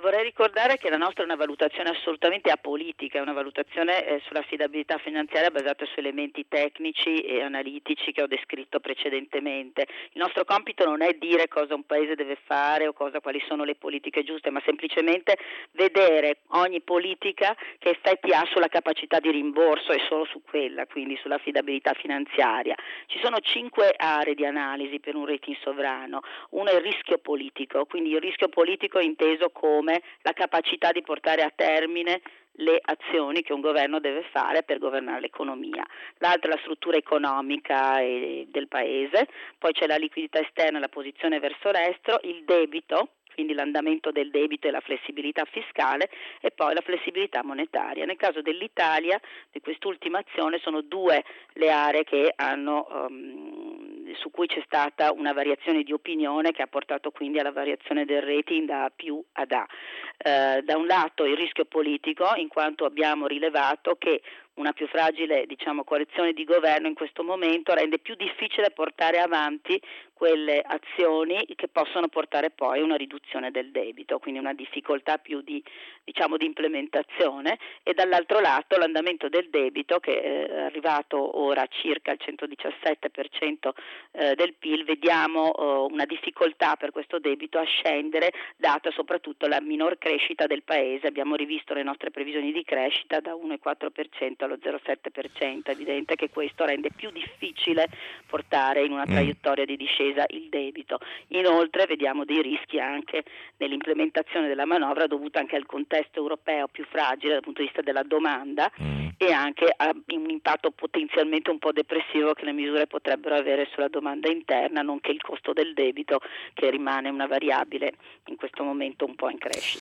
vorrei ricordare che la nostra è una valutazione assolutamente apolitica, è una valutazione sull'affidabilità finanziaria basata su elementi tecnici e analitici che ho descritto precedentemente. Il nostro compito non è dire cosa un paese deve fare o quali sono le politiche giuste, ma semplicemente vedere ogni politica che effetti ha sulla capacità di rimborso e solo su quella, quindi sull'affidabilità finanziaria. Ci sono 5 aree di analisi per un rating sovrano. Uno è il rischio politico, quindi il rischio politico inteso come la capacità di portare a termine le azioni che un governo deve fare per governare l'economia. L'altra è la struttura economica del paese, poi c'è la liquidità esterna, la posizione verso l'estero, il debito, quindi l'andamento del debito e la flessibilità fiscale, e poi la flessibilità monetaria. Nel caso dell'Italia, di quest'ultima azione, sono 2 le aree che su cui c'è stata una variazione di opinione che ha portato quindi alla variazione del rating da A più ad A. Da un lato il rischio politico, in quanto abbiamo rilevato che una più fragile coalizione di governo in questo momento rende più difficile portare avanti quelle azioni che possono portare poi a una riduzione del debito, quindi una difficoltà più di implementazione, e dall'altro lato l'andamento del debito che è arrivato ora a circa il 117% del PIL. Vediamo una difficoltà per questo debito a scendere, data soprattutto la minor crescita del paese. Abbiamo rivisto le nostre previsioni di crescita da 1,4% allo 0,7%. È evidente che questo rende più difficile portare in una traiettoria di discesa il debito. Inoltre vediamo dei rischi anche nell'implementazione della manovra, dovuta anche al contesto europeo più fragile dal punto di vista della domanda e anche a un impatto potenzialmente un po' depressivo che le misure potrebbero avere sulla domanda interna, nonché il costo del debito, che rimane una variabile in questo momento un po' in crescita.